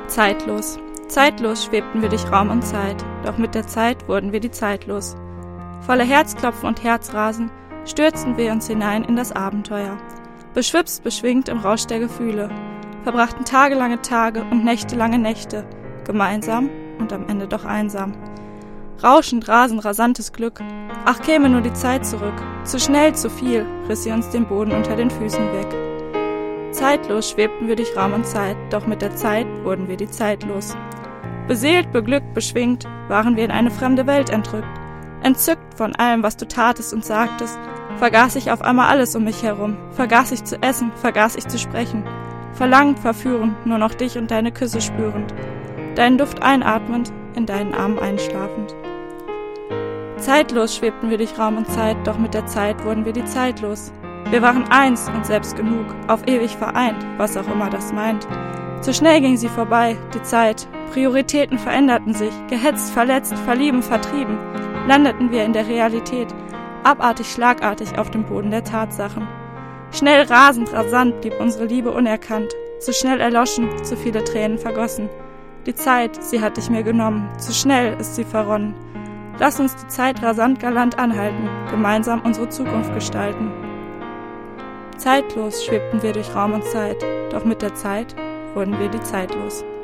Zeitlos. Zeitlos schwebten wir durch Raum und Zeit, doch mit der Zeit wurden wir die Zeit los. Voller Herzklopfen und Herzrasen stürzten wir uns hinein in das Abenteuer. Beschwipst, beschwingt im Rausch der Gefühle, verbrachten tagelange Tage und nächtelange Nächte, gemeinsam und am Ende doch einsam. Rauschend, rasend, rasantes Glück, ach käme nur die Zeit zurück, zu schnell, zu viel, riss sie uns den Boden unter den Füßen weg. Zeitlos schwebten wir durch Raum und Zeit, doch mit der Zeit wurden wir die Zeit los. Beseelt, beglückt, beschwingt, waren wir in eine fremde Welt entrückt. Entzückt von allem, was du tatest und sagtest, vergaß ich auf einmal alles um mich herum, vergaß ich zu essen, vergaß ich zu sprechen, verlangend, verführend, nur noch dich und deine Küsse spürend, deinen Duft einatmend, in deinen Armen einschlafend. Zeitlos schwebten wir durch Raum und Zeit, doch mit der Zeit wurden wir die Zeit los. Wir waren eins und selbst genug, auf ewig vereint, was auch immer das meint. Zu schnell ging sie vorbei, die Zeit, Prioritäten veränderten sich, gehetzt, verletzt, verlieben, vertrieben, landeten wir in der Realität, abartig, schlagartig auf dem Boden der Tatsachen. Schnell, rasend, rasant blieb unsere Liebe unerkannt, zu schnell erloschen, zu viele Tränen vergossen. Die Zeit, sie hat dich mir genommen, zu schnell ist sie verronnen. Lass uns die Zeit rasant galant anhalten, gemeinsam unsere Zukunft gestalten. Zeitlos schwebten wir durch Raum und Zeit, doch mit der Zeit wurden wir die Zeit los.